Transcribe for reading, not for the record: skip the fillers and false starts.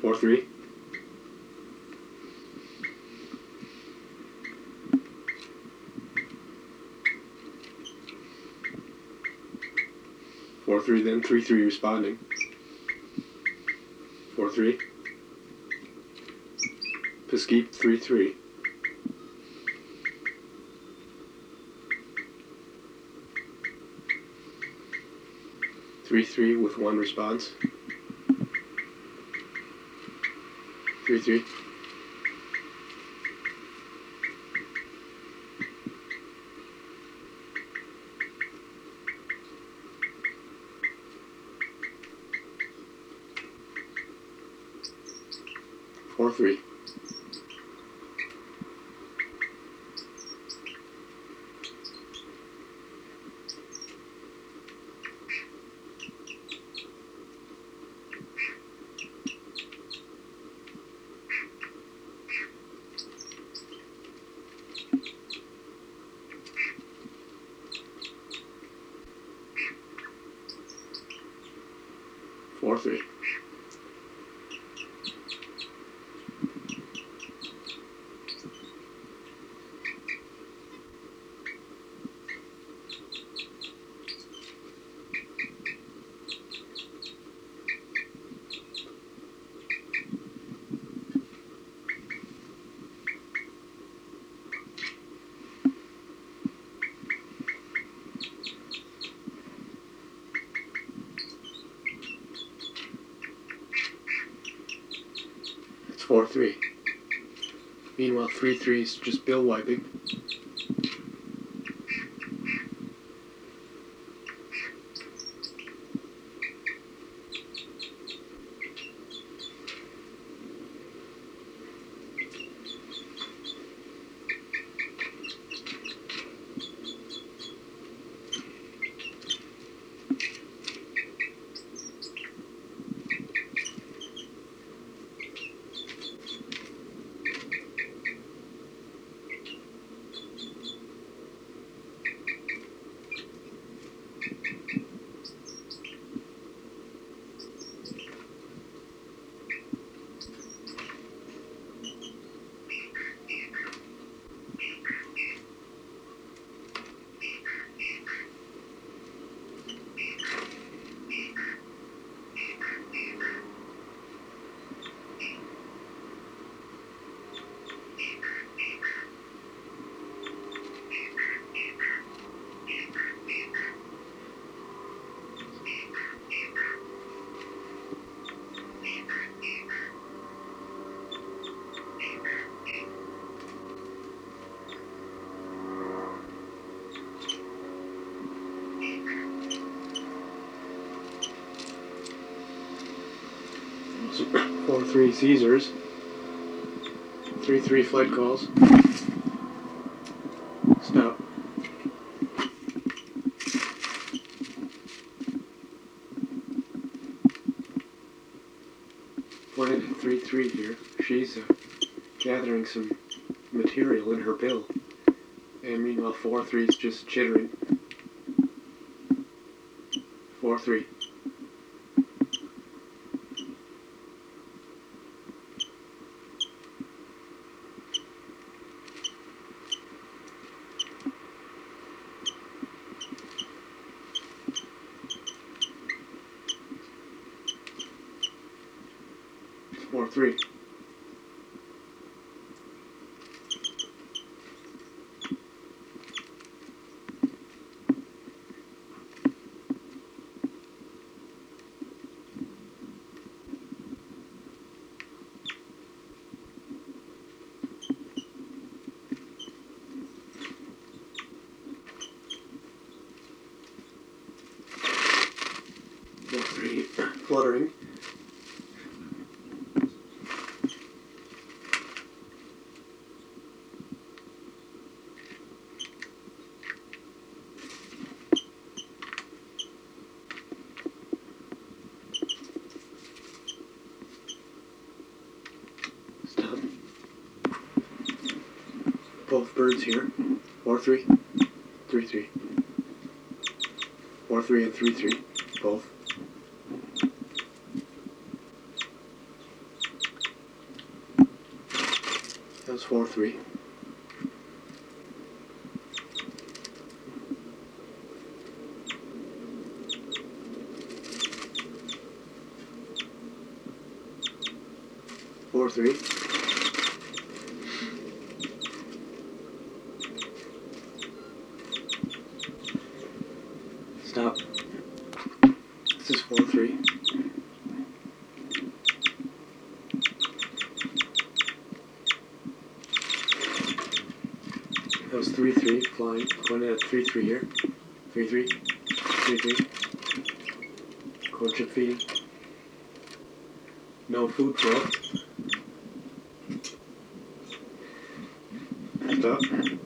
4-3. 4-3, then 3-3 responding. 4-3. Peskeep 3-3. 3-3 with 1 response. 3-3. 4-3. 4-3. 4-3. Meanwhile, 3-3 is just bill wiping. So 4-3 Caesars. 3-3 flight calls. Stop. Pointed at 3-3 here. She's gathering some material in her bill. And meanwhile 4-3 is just chittering. 4-3. 4-3. 4-3 fluttering. Stop. Both birds here. 4-3. 3-3. 4-3 and 3-3. Both. That was 4-3. Four, three. Stop. This is 4-3. That was 3-3, flying. Going at 3-3 here. 3-3. 3-3. Corn chip feeding. No food for us. Stop.